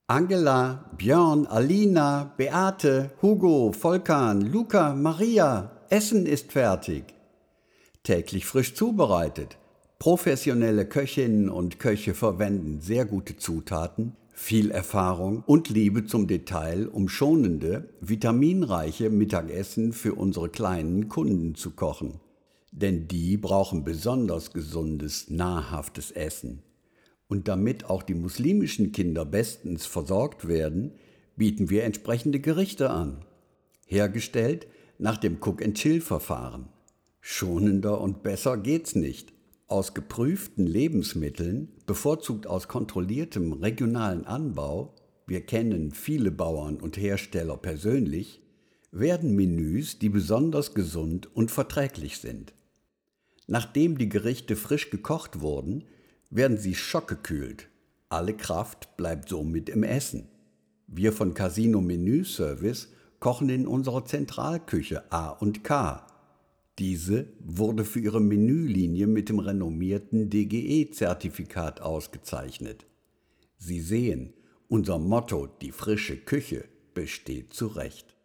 Angela, Björn, Alina, Beate, Hugo, Volkan, Luca, Maria, Essen ist fertig. Täglich frisch zubereitet. Professionelle Köchinnen und Köche verwenden sehr gute Zutaten, viel Erfahrung und Liebe zum Detail, um schonende, vitaminreiche Mittagessen für unsere kleinen Kunden zu kochen. Denn die brauchen besonders gesundes, nahrhaftes Essen. Und damit auch die muslimischen Kinder bestens versorgt werden, bieten wir entsprechende Gerichte an. Hergestellt nach dem Cook-and-Chill-Verfahren. Schonender und besser geht's nicht. Aus geprüften Lebensmitteln, bevorzugt aus kontrolliertem regionalen Anbau, wir kennen viele Bauern und Hersteller persönlich, werden Menüs, die besonders gesund und verträglich sind. Nachdem die Gerichte frisch gekocht wurden, werden sie schockgekühlt. Alle Kraft bleibt somit im Essen. Wir von Casino Menü Service kochen in unserer Zentralküche A&K. Diese wurde für ihre Menülinie mit dem renommierten DGE-Zertifikat ausgezeichnet. Sie sehen, unser Motto, die frische Küche, besteht zu Recht.